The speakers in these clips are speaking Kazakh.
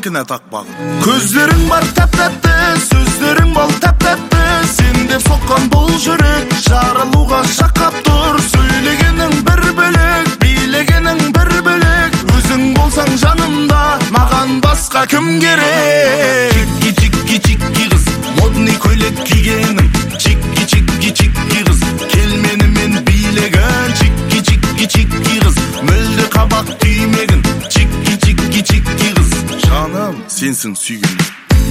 сенікіне тақпағын. Көздерің бар тәп-тәтті, сөздерің бол тәп-тәтті, сен деп соққан бұл жүрек жарылуға шақап тұр. Сөйлегенің бір бөлек, билегенің бір бөлек, өзің болсаң жанымда, маған басқа кім керек? Чикки-чикки-чикки қыз, модный көйлек кигенің, чикки-чикки-чикки қыз, келменімен билеген. Чикки-чикки-чикки қыз, мүлде қабақ түймегін, чикки-чикки-чикки қыз, жаным сенсің сүйгенім.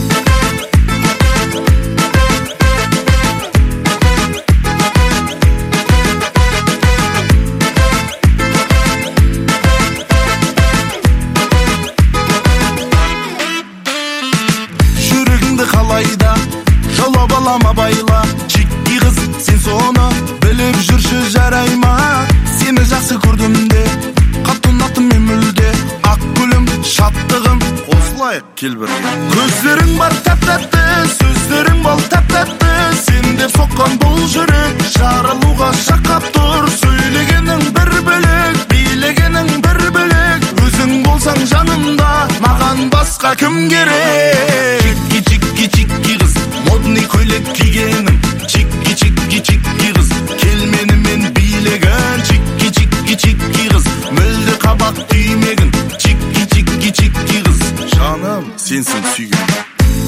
Қалайда жолап алама байла, чикки қыз сен соны біліп жүрші жарай ма? Сені жақсы көрдім де, қатты ұнаттым мен мүлде, ақ гүлім, шаттығым, қосылайық кел бірге. Көздерің бар тәп-тәтті, сөздерің бол тәп-тәтті, сен деп соққан бұл жүрек жарылуға шақап тұр. Сөйлегенің бір бөлек, билегенің бір бөлек, өзің болсаң жанымда, маған басқа кім керек? Чикки-чикки қыз, модный көйлек кигенің, чикки-чикки-чикки қыз, келменімен билеген. Чикки-чикки-чикки қыз, мүлде қабақ түймегін, чикки-чикки-чикки қыз, жаным сенсің сүйгенім.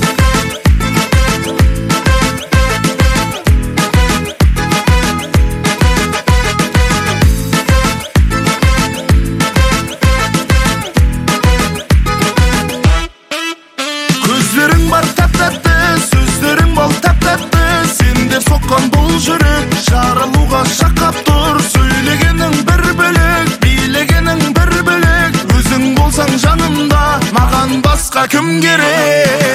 Көздерің бар тәп-тәтті, сөздерің бол тәп-тәтті, сен деп соққан бұл жүрек жарылуға шақап тұр. Сөйлегенің бір бөлек, билегенің бір бөлек, өзің болсаң жанымда, маған басқа кім керек?